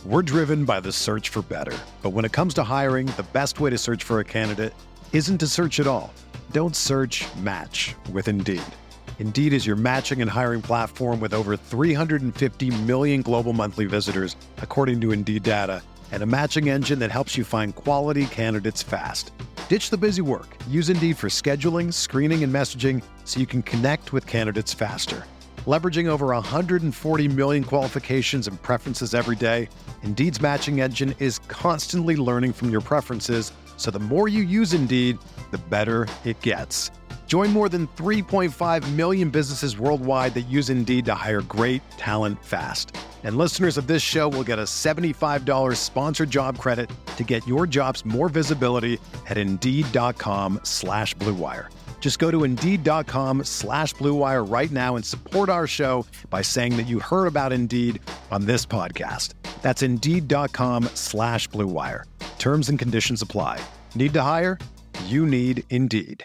We're driven by the search for better. But when it comes to hiring, the best way to search for a candidate isn't to search at all. Don't search, match with Indeed. Indeed is your matching and hiring platform with over 350 million global monthly visitors, according to Indeed data, and a matching engine that helps you find quality candidates fast. Ditch the busy work. Use Indeed for scheduling, screening, and messaging so you can connect with candidates faster. Leveraging over 140 million qualifications and preferences every day, Indeed's matching engine is constantly learning from your preferences, so the more you use Indeed, the better it gets. Join more than 3.5 million businesses worldwide that use Indeed to hire great talent fast. And listeners of this show will get a $75 sponsored job credit to get your jobs more visibility at Indeed.com/Blue Wire. Just go to Indeed.com/Blue Wire right now and support our show by saying that you heard about Indeed on this podcast. That's Indeed.com/Blue Wire. Terms and conditions apply. Need to hire? You need Indeed.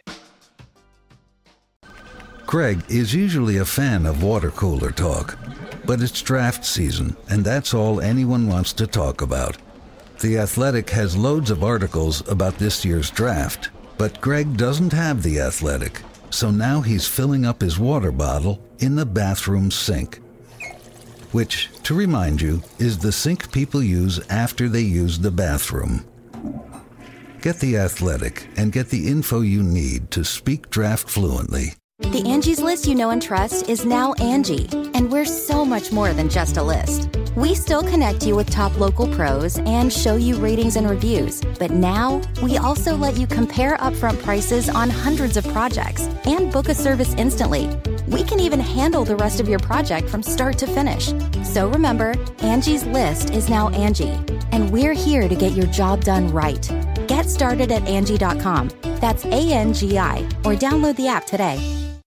Craig is usually a fan of water cooler talk, but it's draft season, and that's all anyone wants to talk about. The Athletic has loads of articles about this year's draft, but Greg doesn't have The Athletic, so now he's filling up his water bottle in the bathroom sink. Which, to remind you, is the sink people use after they use the bathroom. Get The Athletic and get the info you need to speak draft fluently. The Angie's List you know and trust is now Angie, and we're so much more than just a list. We still connect you with top local pros and show you ratings and reviews, but now we also let you compare upfront prices on hundreds of projects and book a service instantly. We can even handle the rest of your project from start to finish. So remember, Angie's List is now Angie, and we're here to get your job done right. Get started at Angie.com. That's ANGI, or download the app today.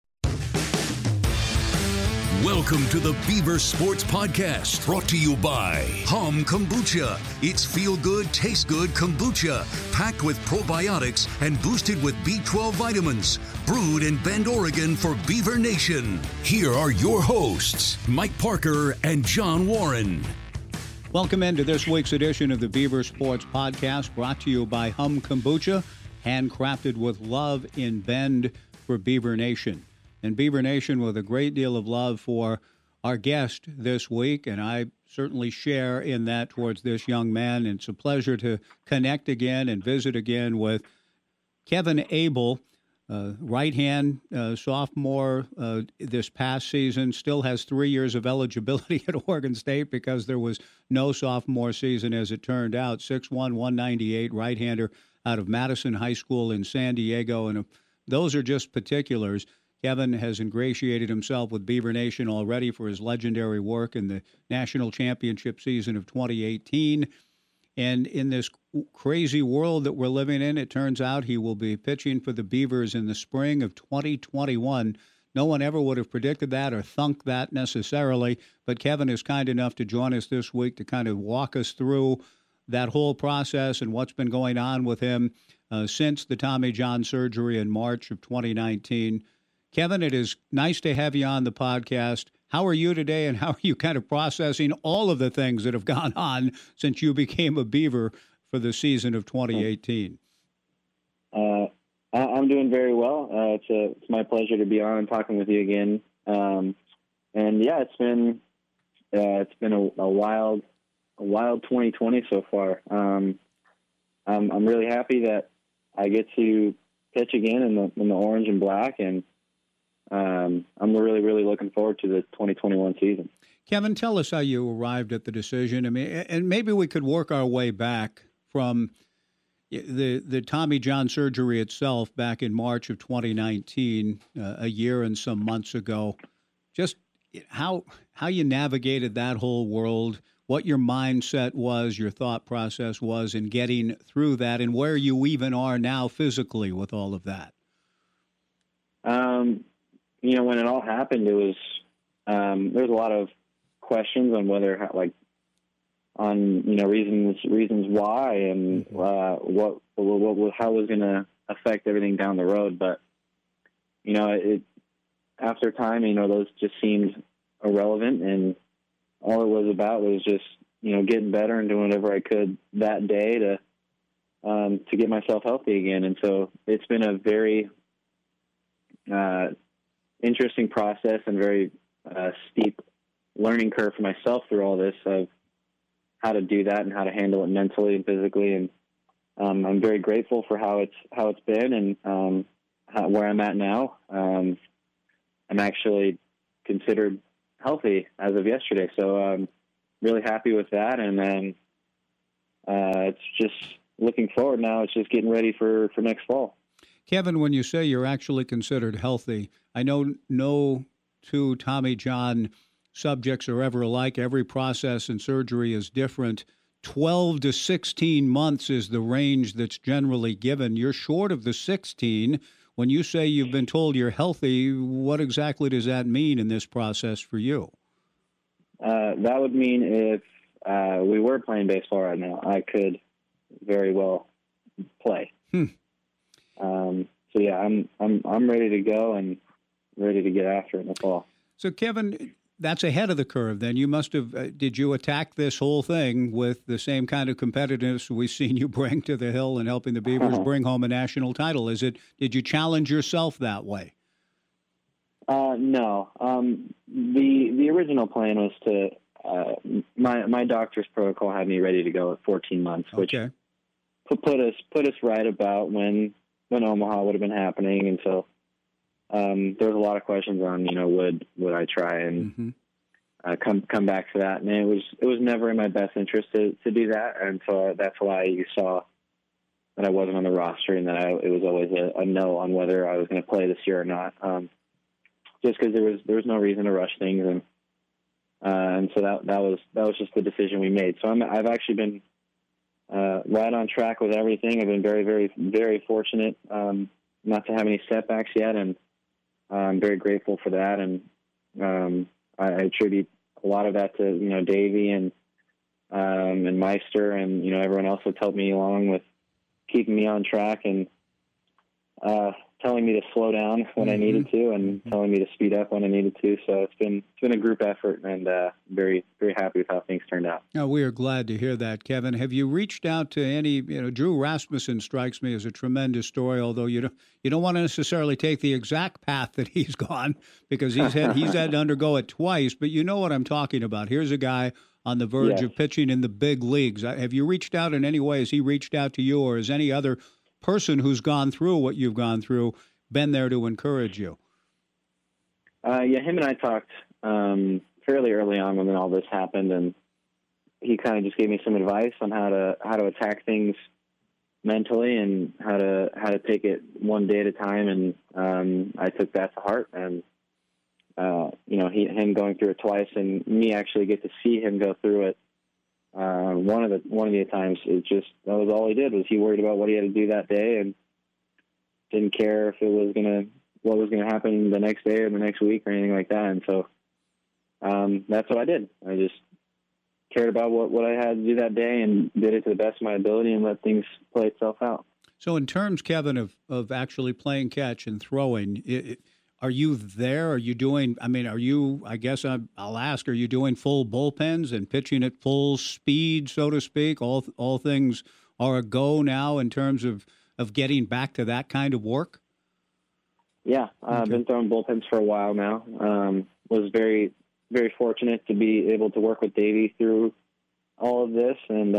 Welcome to the Beaver Sports Podcast, brought to you by Hum Kombucha. It's feel-good, taste-good kombucha, packed with probiotics and boosted with B12 vitamins. Brewed in Bend, Oregon for Beaver Nation. Here are your hosts, Mike Parker and John Warren. Welcome into this week's edition of the Beaver Sports Podcast, brought to you by Hum Kombucha, handcrafted with love in Bend for Beaver Nation. And Beaver Nation with a great deal of love for our guest this week, and I certainly share in that towards this young man. And it's a pleasure to connect again and visit again with Kevin Abel, right-hand sophomore this past season, still has 3 years of eligibility at Oregon State because there was no sophomore season as it turned out. 6'1", 198, right-hander out of Madison High School in San Diego. And those are just particulars. Kevin has ingratiated himself with Beaver Nation already for his legendary work in the national championship season of 2018. And in this crazy world that we're living in, it turns out he will be pitching for the Beavers in the spring of 2021. No one ever would have predicted that or thunk that necessarily, but Kevin is kind enough to join us this week to kind of walk us through that whole process and what's been going on with him since the Tommy John surgery in March of 2019. Kevin, it is nice to have you on the podcast. How are you today, and how are you kind of processing all of the things that have gone on since you became a Beaver for the season of 2018? I'm doing very well. It's my pleasure to be on and talking with you again. And yeah, it's been a wild 2020 so far. I'm really happy that I get to pitch again in the orange and black, and I'm really, really looking forward to the 2021 season. Kevin, tell us how you arrived at the decision. I mean, and maybe we could work our way back from the Tommy John surgery itself back in March of 2019, a year and some months ago. Just how you navigated that whole world, what your mindset was, your thought process was in getting through that, and where you even are now physically with all of that. When it all happened, it was there was a lot of questions on reasons why, and how was going to affect everything down the road. But after time, those just seemed irrelevant, and all it was about was just getting better and doing whatever I could that day to get myself healthy again. And so it's been a very interesting process and very steep learning curve for myself through all this of how to do that and how to handle it mentally and physically. And I'm very grateful for how it's been and where I'm at now. I'm actually considered healthy as of yesterday, so I'm really happy with that. And then it's just looking forward now. It's just getting ready for next fall. Kevin, when you say you're actually considered healthy, I know no two Tommy John subjects are ever alike. Every process and surgery is different. 12 to 16 months is the range that's generally given. You're short of the 16. When you say you've been told you're healthy, what exactly does that mean in this process for you? That would mean if we were playing baseball right now, I could very well play. So yeah, I'm ready to go and ready to get after it in the fall. So Kevin, that's ahead of the curve. Then you must have. Did you attack this whole thing with the same kind of competitiveness we've seen you bring to the Hill and helping the Beavers bring home a national title? Did you challenge yourself that way? No. The original plan was to my doctor's protocol had me ready to go at 14 months, which put us right about when Omaha would have been happening, and so there was a lot of questions on would I try and come back to that, and it was never in my best interest to do that, and so that's why you saw that I wasn't on the roster and that it was always a no on whether I was going to play this year or not. Just because there was no reason to rush things, and so that was just the decision we made. So I've actually been right on track with everything. I've been very, very, very fortunate not to have any setbacks yet, and I'm very grateful for that. And I attribute a lot of that to Davey and Meister and everyone else that's helped me along with keeping me on track and telling me to slow down when I needed to and telling me to speed up when I needed to. So it's been a group effort, and very, very happy with how things turned out. Now, we are glad to hear that, Kevin. Have you reached out to any, Drew Rasmussen strikes me as a tremendous story, although you don't want to necessarily take the exact path that he's gone because he's had to undergo it twice, but you know what I'm talking about. Here's a guy on the verge of pitching in the big leagues. Have you reached out in any way? Has he reached out to you, or has any other person who's gone through what you've gone through been there to encourage you? Him and I talked fairly early on when all this happened, and he kind of just gave me some advice on how to attack things mentally and how to take it one day at a time. And I took that to heart. And him going through it twice, and me actually get to see him go through it. One of the times, that was all he did was he worried about what he had to do that day and didn't care if what was gonna happen the next day or the next week or anything like that. And so that's what I did. I just cared about what I had to do that day and did it to the best of my ability and let things play itself out. So in terms, Kevin, of actually playing catch and throwing, are you there? Are you doing, I'll ask, are you doing full bullpens and pitching at full speed, so to speak? All things are a go now in terms of getting back to that kind of work? Yeah, I've been throwing bullpens for a while now. Was very, very fortunate to be able to work with Davey through all of this and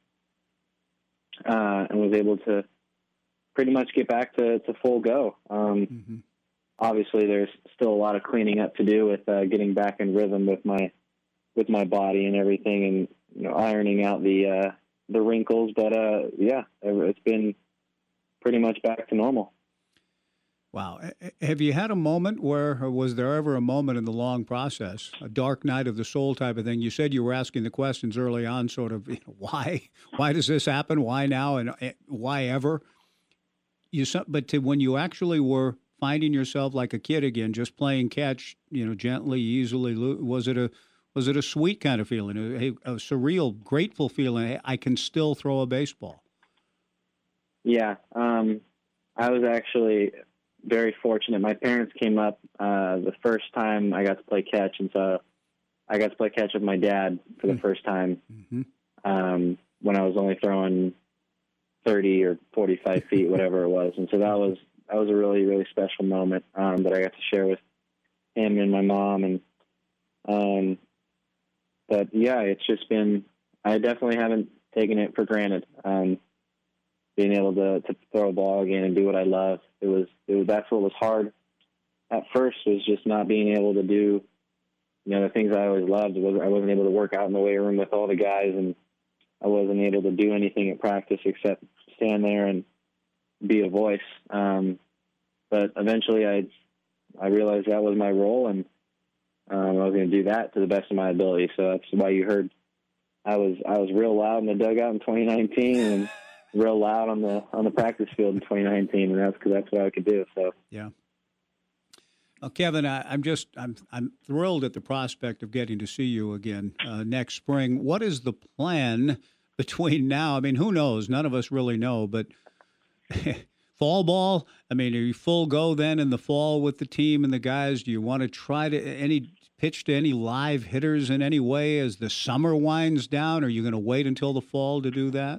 was able to pretty much get back to full go. Obviously, there's still a lot of cleaning up to do with getting back in rhythm with my body and everything, and ironing out the wrinkles. But it's been pretty much back to normal. Wow. Have you had a moment or was there ever a moment in the long process, a dark night of the soul type of thing? You said you were asking the questions early on, sort of, why does this happen? Why now? And why ever? But when you actually were finding yourself like a kid again, just playing catch, gently, easily, was it a sweet kind of feeling, a surreal, grateful feeling? Hey, I can still throw a baseball. Yeah, I was actually very fortunate. My parents came up the first time I got to play catch, and so I got to play catch with my dad for the first time when I was only throwing 30 or 45 feet, whatever it was. And so that was a really, really special moment that I got to share with him and my mom. But yeah, it's just been, I definitely haven't taken it for granted. Being able to throw a ball again and do what I love. That's what was hard at first, was just not being able to do, the things I always loved. I wasn't able to work out in the weight room with all the guys, and I wasn't able to do anything at practice except stand there and be a voice. But eventually I realized that was my role, and I was going to do that to the best of my ability. So that's why you heard I was real loud in the dugout in 2019 and real loud on the practice field in 2019, and that's because that's what I could do. So yeah. Well, Kevin, I'm thrilled at the prospect of getting to see you again next spring. What is the plan between now? I mean, who knows? None of us really know, but fall ball, I mean, are you full go then in the fall with the team and the guys? Do you want to try to pitch to any live hitters in any way as the summer winds down? Are you going to wait until the fall to do that?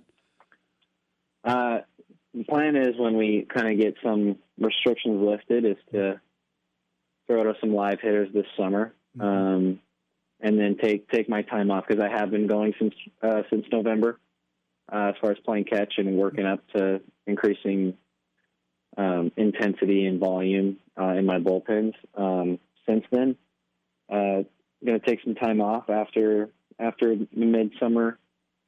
The plan is, when we kind of get some restrictions lifted, is to throw to some live hitters this summer, and then take my time off, because I have been going since November as far as playing catch and working up to increasing intensity and volume in my bullpens. Since then, I'm going to take some time off after the midsummer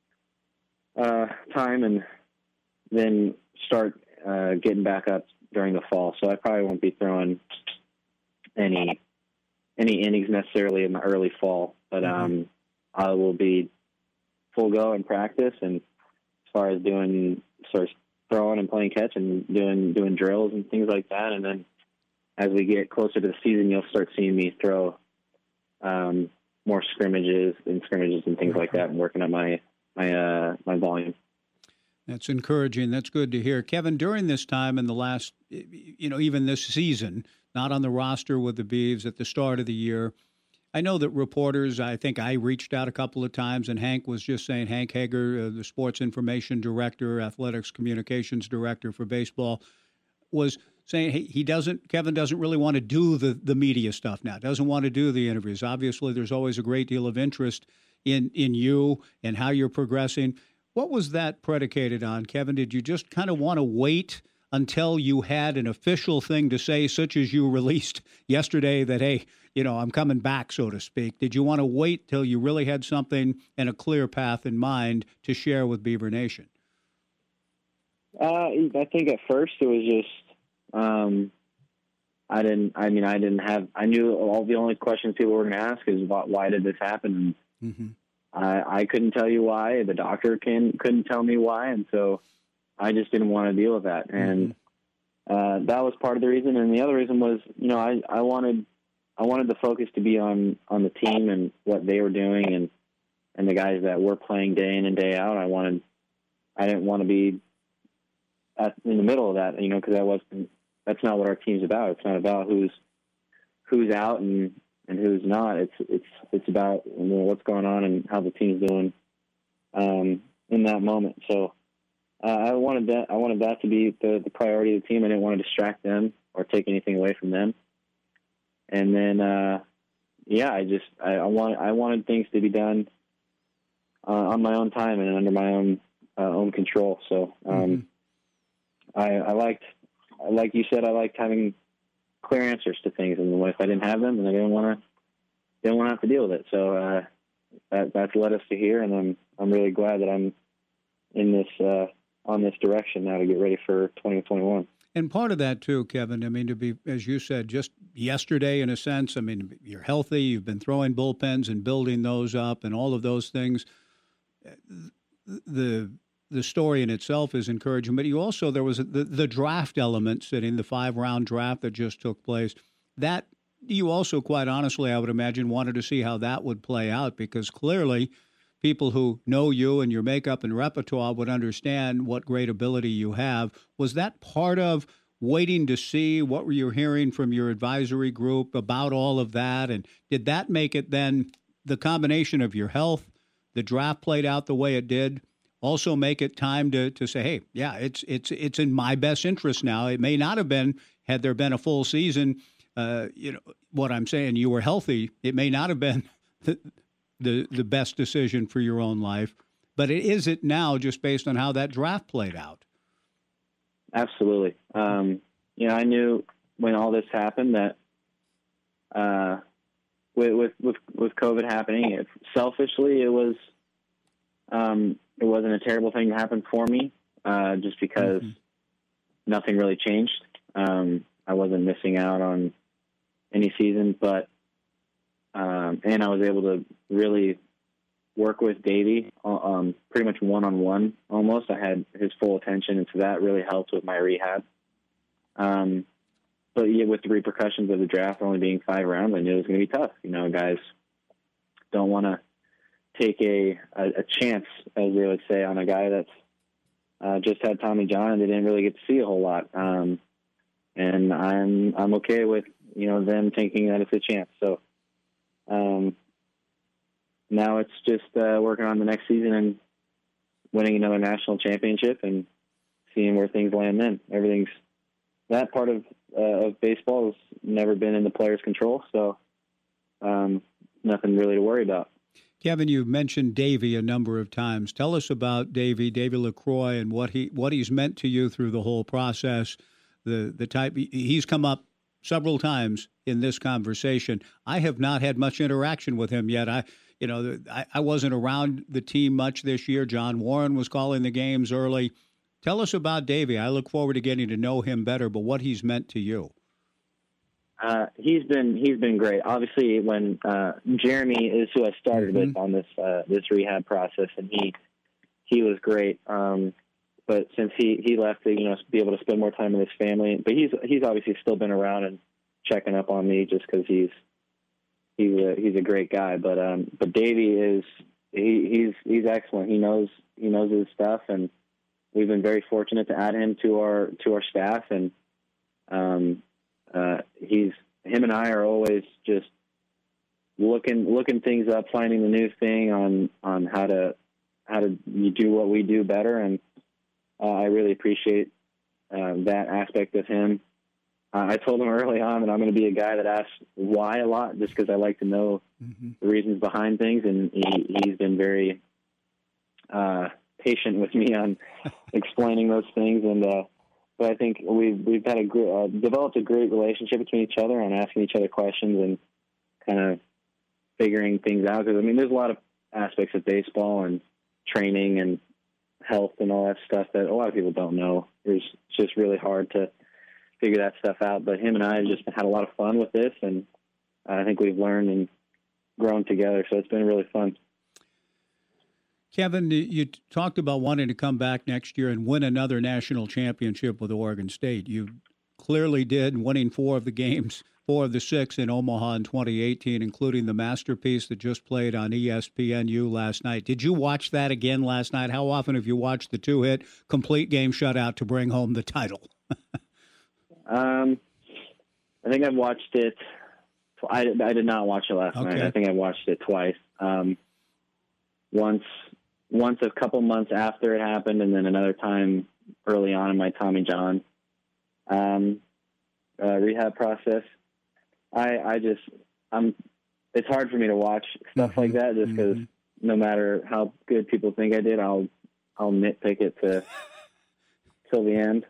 time, and then start getting back up during the fall. So I probably won't be throwing any innings necessarily in the early fall, but I will be full go in practice, and as far as throwing and playing catch and doing drills and things like that. And then as we get closer to the season, you'll start seeing me throw more scrimmages and things like that, and working on my volume. That's encouraging. That's good to hear. Kevin, during this time in the last, even this season, not on the roster with the Beavs at the start of the year, I know that reporters, I think I reached out a couple of times, and Hank was just saying, Hank Hager, the sports information director, athletics communications director for baseball, was saying, hey, Kevin doesn't really want to do the media stuff now, doesn't want to do the interviews. Obviously, there's always a great deal of interest in you and how you're progressing. What was that predicated on, Kevin? Did you just kind of want to wait until you had an official thing to say, such as you released yesterday that, hey, I'm coming back, so to speak? Did you want to wait till you really had something and a clear path in mind to share with Beaver Nation? I think at first it was just, I knew all the only questions people were going to ask is why did this happen? Mm-hmm. I couldn't tell you why. The doctor couldn't tell me why, and so I just didn't want to deal with that. And that was part of the reason. And the other reason was, I wanted the focus to be on the team and what they were doing, and the guys that were playing day in and day out. I didn't want to be in the middle of that, because that's not what our team's about. It's not about who's out and who's not. It's about what's going on and how the team's doing in that moment. So I wanted that to be the priority of the team. I didn't want to distract them or take anything away from them. And then I wanted things to be done on my own time and under my own control. So I liked, like you said, I liked having clear answers to things, and if I didn't have them, then I didn't want to have to deal with it. So that's led us to here, and I'm really glad that I'm in this on this direction now to get ready for 2021. And part of that too, Kevin, to be, as you said, just yesterday in a sense, you're healthy, you've been throwing bullpens and building those up and all of those things. The story in itself is encouraging, but you also, there was the draft element sitting, the 5-round draft that just took place. That you also, quite honestly, I would imagine, wanted to see how that would play out, because clearly people who know you and your makeup and repertoire would understand what great ability you have. Was that part of waiting to see what were you hearing from your advisory group about all of that? And did that make it then the combination of your health, the draft played out the way it did, also make it time to say, hey, yeah, it's in my best interest now. It may not have been had there been a full season. What I'm saying, you were healthy. It may not have been the best decision for your own life, but is it now just based on how that draft played out? Absolutely. I knew when all this happened that with COVID happening, selfishly it wasn't a terrible thing to happen for me, just because nothing really changed. I wasn't missing out on any season, but and I was able to really work with Davey pretty much one-on-one almost. I had his full attention, and so that really helped with my rehab. But yeah, with the repercussions of the draft only being 5 rounds, I knew it was going to be tough. Guys don't want to take a chance, as they would say, on a guy that's just had Tommy John and they didn't really get to see a whole lot. And I'm okay with them thinking that it's a chance. So now it's just working on the next season and winning another national championship and seeing where things land. Then that part of baseball has never been in the player's control, so nothing really to worry about. Kevin, you've mentioned Davey a number of times. Tell us about Davey LaCroix, and what he's meant to you through the whole process. The type he's come up several times in this conversation. I have not had much interaction with him yet. I wasn't around the team much this year. John Warren was calling the games early. Tell us about Davey. I look forward to getting to know him better, but what he's meant to you. He's been great. Obviously, when Jeremy is who I started with on this rehab process, and he was great. But since he left to be able to spend more time with his family, but he's obviously still been around and checking up on me just because he's a great guy. But Davey he's excellent. He knows his stuff, and we've been very fortunate to add him to our staff. And him and I are always just looking things up, finding the new thing on how to do what we do better. And I really appreciate that aspect of him. I told him early on that I'm going to be a guy that asks why a lot, just because I like to know the reasons behind things. And he's been very patient with me on explaining those things. And but I think we've had developed a great relationship between each other on asking each other questions and kind of figuring things out. Because there's a lot of aspects of baseball and training and health and all that stuff that a lot of people don't know. It's just really hard to figure that stuff out. But him and I have just had a lot of fun with this, and I think we've learned and grown together. So it's been really fun. Kevin, you talked about wanting to come back next year and win another national championship with Oregon State. You clearly did, winning 4 of the 6 in Omaha in 2018, including the masterpiece that just played on ESPNU last night. Did you watch that again last night? How often have you watched the 2-hit complete game shutout to bring home the title? I think I've watched it. I did not watch it last night. I think I watched it twice. Once a couple months after it happened, and then another time early on in my Tommy John rehab process. It's hard for me to watch stuff like that just because no matter how good people think I did, I'll nitpick it till the end.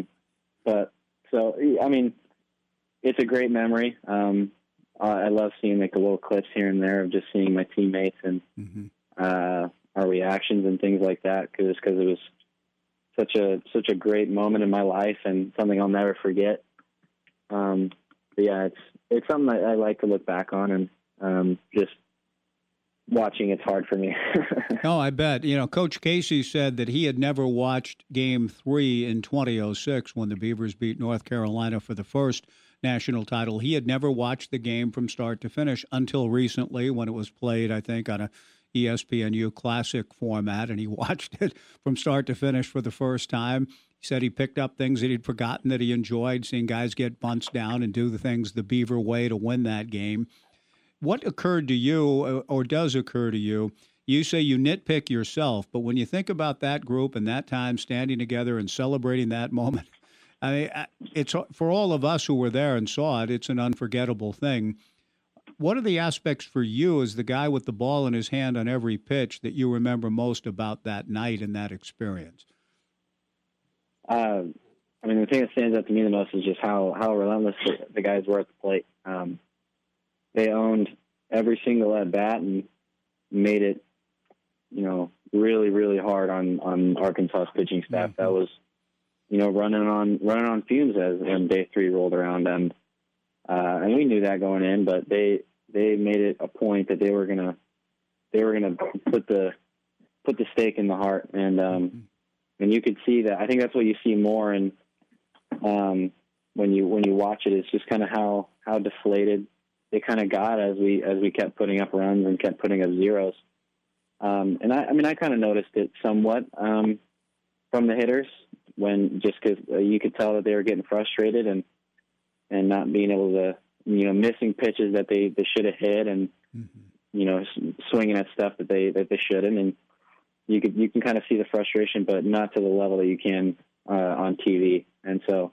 It's a great memory. I love seeing the little clips here and there of just seeing my teammates and our reactions and things like that, because it was such a great moment in my life and something I'll never forget. But yeah, it's something I like to look back on, and just watching it's hard for me. Oh, I bet. Coach Casey said that he had never watched Game 3 in 2006 when the Beavers beat North Carolina for the first national title. He had never watched the game from start to finish until recently when it was played, I think, on a ESPNU Classic format, and he watched it from start to finish for the first time. He said he picked up things that he'd forgotten that he enjoyed, seeing guys get bunts down and do the things the Beaver way to win that game. what occurred to you or does occur to you? You say you nitpick yourself, but when you think about that group and that time standing together and celebrating that moment, I mean, it's for all of us who were there and saw it, it's an unforgettable thing. What are the aspects for you as the guy with the ball in his hand on every pitch that you remember most about that night and that experience? I mean, the thing that stands out to me the most is just how relentless the guys were at the plate. They owned every single at bat and made it, really, really hard on Arkansas's pitching staff. Mm-hmm. That was, running on fumes as when day 3 rolled around, and we knew that going in, but they made it a point that they were gonna put the stake in the heart, and you could see that. I think that's what you see more, and when you watch it, it's just kind of how deflated they kind of got as we kept putting up runs and kept putting up zeros. And I kind of noticed it somewhat from the hitters because you could tell that they were getting frustrated and not being able to, missing pitches that they should have hit and, swinging at stuff that they shouldn't. And you can kind of see the frustration, but not to the level that you can on TV. And so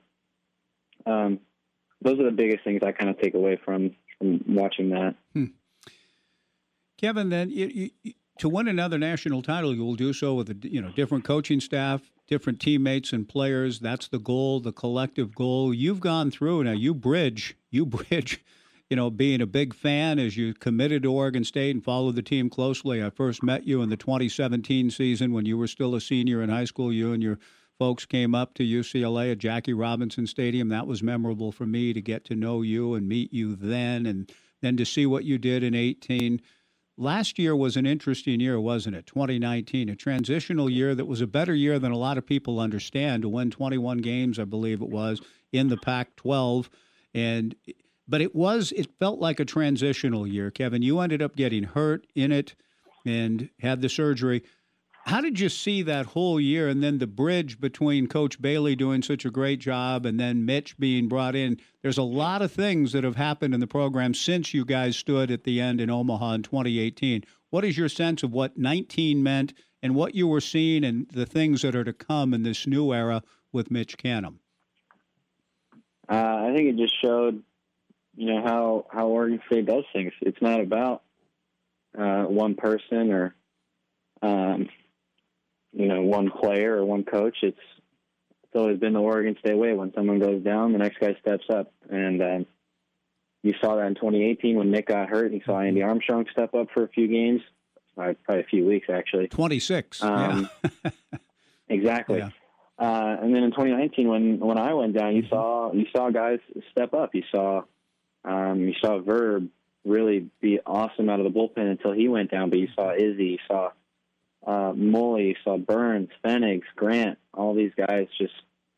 those are the biggest things I kind of take away from watching that. Kevin, then to win another national title, you will do so with a different coaching staff, different teammates and players. That's the goal, the collective goal. You've gone through now. You bridge. Being a big fan as you committed to Oregon State and followed the team closely. I first met you in the 2017 season when you were still a senior in high school. You and your folks came up to UCLA at Jackie Robinson Stadium. That was memorable for me to get to know you and meet you then, and then to see what you did in 2018. Last year was an interesting year, wasn't it? 2019, a transitional year that was a better year than a lot of people understand, to win 21 games, I believe it was, in the Pac-12. But it felt like a transitional year. Kevin, you ended up getting hurt in it and had the surgery. How did you see that whole year and then the bridge between Coach Bailey doing such a great job and then Mitch being brought in? There's a lot of things that have happened in the program since you guys stood at the end in Omaha in 2018. What is your sense of what 19 meant and what you were seeing and the things that are to come in this new era with Mitch Canham? I think it just showed, how Oregon State does things. It's not about one person or one player or one coach. It's always been the Oregon State way. When someone goes down, the next guy steps up. And you saw that in 2018 when Nick got hurt. You saw Andy Armstrong step up for a few games, probably a few weeks, actually. 26, Exactly. Yeah. And then in 2019, when I went down, you saw guys step up. You saw Verb really be awesome out of the bullpen until he went down. But you saw Izzy, you saw Mully, you saw Burns, Pfennigs, Grant, all these guys just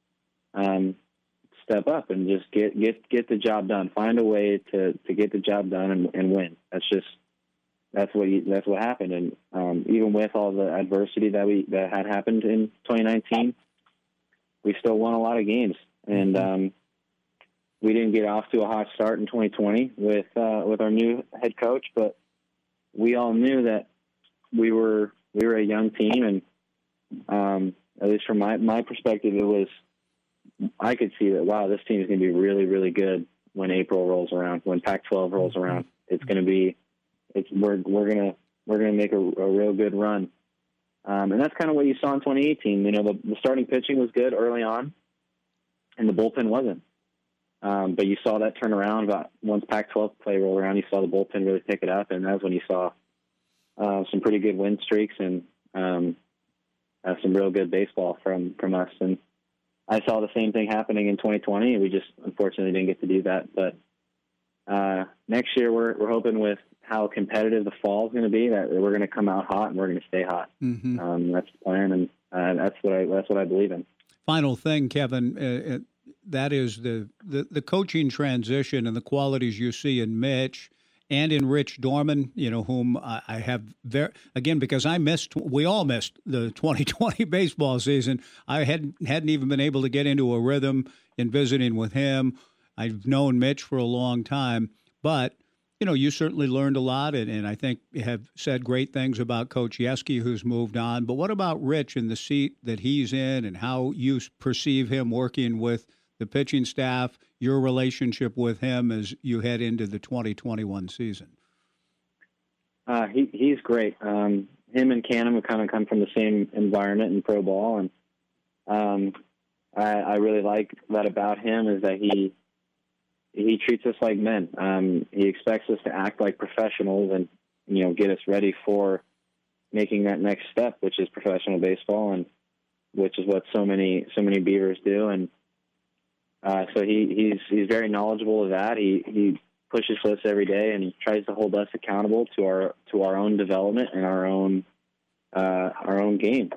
step up and just get the job done. Find a way to get the job done and win. That's what happened. And even with all the adversity that had happened in 2019, we still won a lot of games. And we didn't get off to a hot start in 2020 with our new head coach, but we all knew that we were a young team, and at least from my perspective, I could see that, wow, this team is going to be really, really good when April rolls around, when Pac-12 rolls around. It's going to be, we're going to make a real good run, and that's kind of what you saw in 2018. The starting pitching was good early on, and the bullpen wasn't. But you saw that turn around about once Pac-12 play rolled around. You saw the bullpen really pick it up, and that's when you saw some pretty good win streaks and some real good baseball from us. And I saw the same thing happening in 2020, and we just unfortunately didn't get to do that. But next year, we're hoping with how competitive the fall is going to be that we're going to come out hot and we're going to stay hot. Mm-hmm. That's the plan, and that's what I believe in. Final thing, Kevin. That is the coaching transition and the qualities you see in Mitch and in Rich Dorman, whom I have again, because we all missed the 2020 baseball season. I hadn't even been able to get into a rhythm in visiting with him. I've known Mitch for a long time, but You certainly learned a lot, and I think have said great things about Coach Yeskie, who's moved on. But what about Rich and the seat that he's in and how you perceive him working with the pitching staff, your relationship with him as you head into the 2021 season? He's great. Him and Canham have kind of come from the same environment in pro ball, and I really like that about him is that he treats us like men. He expects us to act like professionals and, get us ready for making that next step, which is professional baseball, and which is what so many Beavers do. And so he's very knowledgeable of that. He pushes us every day, and he tries to hold us accountable to our own development and our own game.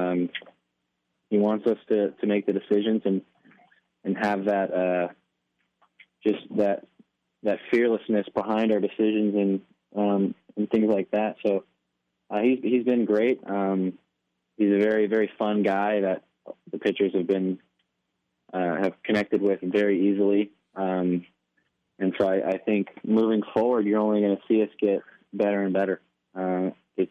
He wants us to make the decisions and have that just that fearlessness behind our decisions and things like that. So he's been great. He's a very, very fun guy that the pitchers have connected with very easily. And so I think moving forward, you're only going to see us get better and better. It's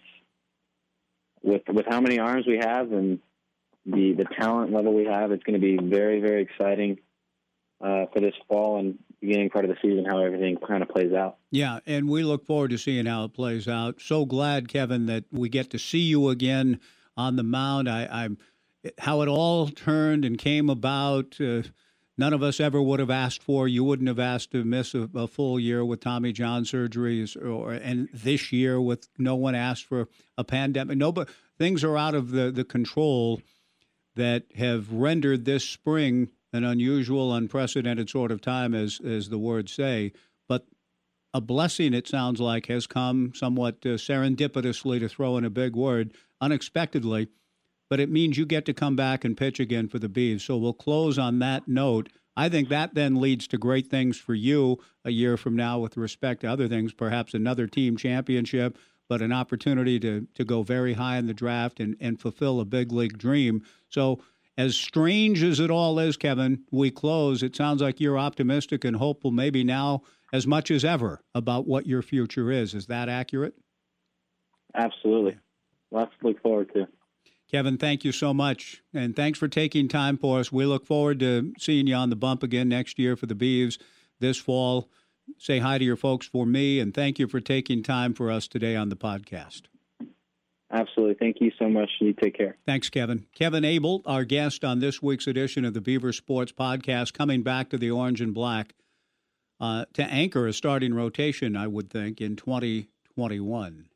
with how many arms we have and the talent level we have, it's going to be very, very exciting for this fall and beginning part of the season, how everything kind of plays out. Yeah, and we look forward to seeing how it plays out. So glad, Kevin, that we get to see you again on the mound. I'm how it all turned and came about. None of us ever would have asked for. You wouldn't have asked to miss a full year with Tommy John surgeries, and this year with no one asked for a pandemic. No, but things are out of the control that have rendered this spring an unusual, unprecedented sort of time, as the words say. But a blessing, it sounds like, has come somewhat serendipitously, to throw in a big word, unexpectedly. But it means you get to come back and pitch again for the Beavs. So we'll close on that note. I think that then leads to great things for you a year from now with respect to other things, perhaps another team championship, but an opportunity to go very high in the draft and fulfill a big league dream. So as strange as it all is, Kevin, we close. It sounds like you're optimistic and hopeful maybe now as much as ever about what your future is. Is that accurate? Absolutely. Lots to look forward to. Kevin, thank you so much, and thanks for taking time for us. We look forward to seeing you on the bump again next year for the Beavs this fall. Say hi to your folks for me, and thank you for taking time for us today on the podcast. Absolutely. Thank you so much. You take care. Thanks, Kevin. Kevin Abel, our guest on this week's edition of the Beaver Sports Podcast, coming back to the Orange and Black to anchor a starting rotation, I would think, in 2021.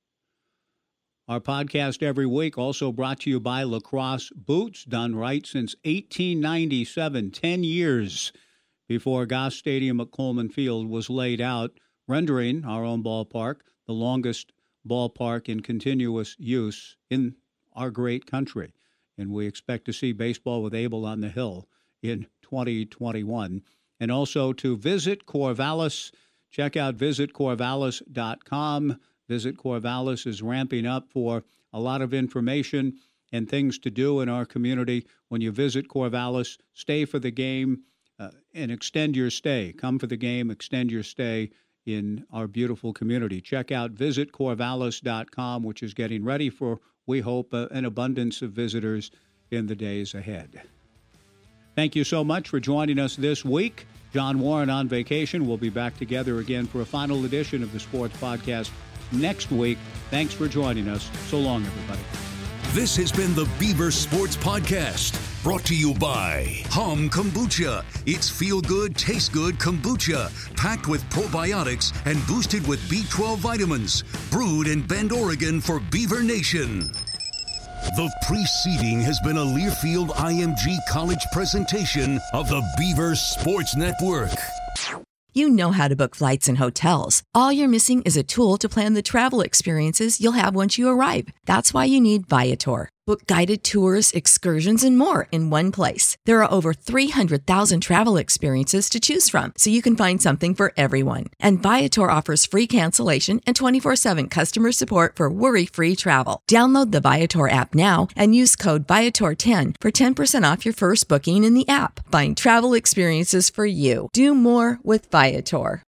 Our podcast every week also brought to you by Lacrosse Boots, done right since 1897, 10 years before Goss Stadium at Coleman Field was laid out, rendering our own ballpark the longest ballpark in continuous use in our great country. And we expect to see baseball with Abel on the hill in 2021. And also to visit Corvallis. Check out visitcorvallis.com. Visit Corvallis is ramping up for a lot of information and things to do in our community. When you visit Corvallis, stay for the game and extend your stay. Come for the game, extend your stay in our beautiful community. Check out visitcorvallis.com, which is getting ready for, we hope, an abundance of visitors in the days ahead. Thank you so much for joining us this week. John Warren on vacation. We'll be back together again for a final edition of the Sports Podcast next week. Thanks for joining us. So long, everybody. This has been the Beaver Sports Podcast, brought to you by Hum Kombucha. It's feel-good, taste-good kombucha, packed with probiotics and boosted with B12 vitamins. Brewed in Bend, Oregon for Beaver Nation. The preceding has been a Learfield IMG College presentation of the Beaver Sports Network. You know how to book flights and hotels. All you're missing is a tool to plan the travel experiences you'll have once you arrive. That's why you need Viator. Book guided tours, excursions, and more in one place. There are over 300,000 travel experiences to choose from, so you can find something for everyone. And Viator offers free cancellation and 24/7 customer support for worry-free travel. Download the Viator app now and use code Viator10 for 10% off your first booking in the app. Find travel experiences for you. Do more with Viator.